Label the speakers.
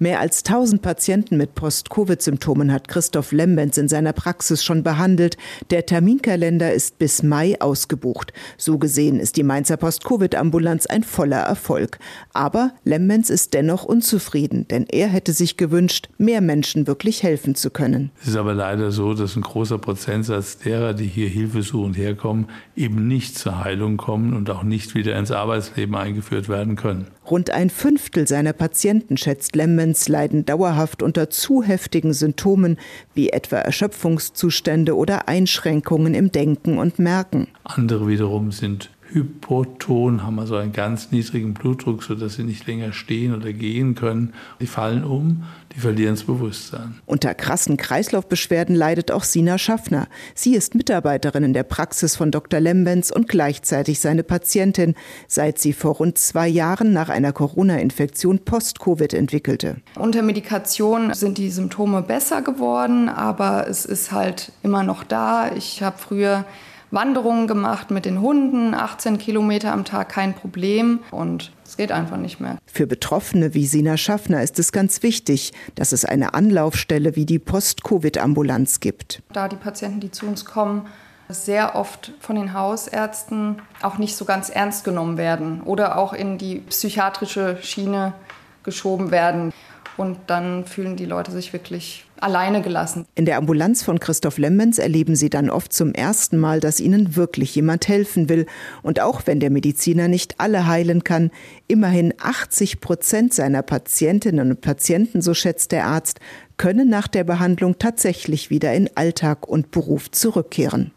Speaker 1: Mehr als 1000 Patienten mit Post-Covid-Symptomen hat Christoph Lembenz in seiner Praxis schon behandelt. Der Terminkalender ist bis Mai ausgebucht. So gesehen ist die Mainzer Post-Covid-Ambulanz ein voller Erfolg. Aber Lembenz ist dennoch unzufrieden, denn er hätte sich gewünscht, mehr Menschen wirklich helfen zu können.
Speaker 2: Es ist aber leider so, dass ein großer Prozentsatz derer, die hier hilfesuchend herkommen, eben nicht zur Heilung kommen und auch nicht wieder ins Arbeitsleben eingeführt werden können.
Speaker 1: Rund ein Fünftel seiner Patienten, schätzt Lembenz, leiden dauerhaft unter zu heftigen Symptomen, wie etwa Erschöpfungszustände oder Einschränkungen im Denken und Merken.
Speaker 2: Andere wiederum sind hypoton, haben also einen ganz niedrigen Blutdruck, sodass sie nicht länger stehen oder gehen können. Die fallen um, die verlieren das Bewusstsein.
Speaker 1: Unter krassen Kreislaufbeschwerden leidet auch Sina Schaffner. Sie ist Mitarbeiterin in der Praxis von Dr. Lembenz und gleichzeitig seine Patientin, seit sie vor rund 2 Jahren nach einer Corona-Infektion Post-Covid entwickelte.
Speaker 3: Unter Medikation sind die Symptome besser geworden, aber es ist halt immer noch da. Ich habe früher Wanderungen gemacht mit den Hunden, 18 Kilometer am Tag, kein Problem, und es geht einfach nicht mehr.
Speaker 1: Für Betroffene wie Sina Schaffner ist es ganz wichtig, dass es eine Anlaufstelle wie die Post-Covid-Ambulanz gibt.
Speaker 3: Da die Patienten, die zu uns kommen, sehr oft von den Hausärzten auch nicht so ganz ernst genommen werden oder auch in die psychiatrische Schiene geschoben werden. Und dann fühlen die Leute sich wirklich alleine gelassen.
Speaker 1: In der Ambulanz von Christoph Lembenz erleben sie dann oft zum ersten Mal, dass ihnen wirklich jemand helfen will. Und auch wenn der Mediziner nicht alle heilen kann, immerhin 80% seiner Patientinnen und Patienten, so schätzt der Arzt, können nach der Behandlung tatsächlich wieder in Alltag und Beruf zurückkehren.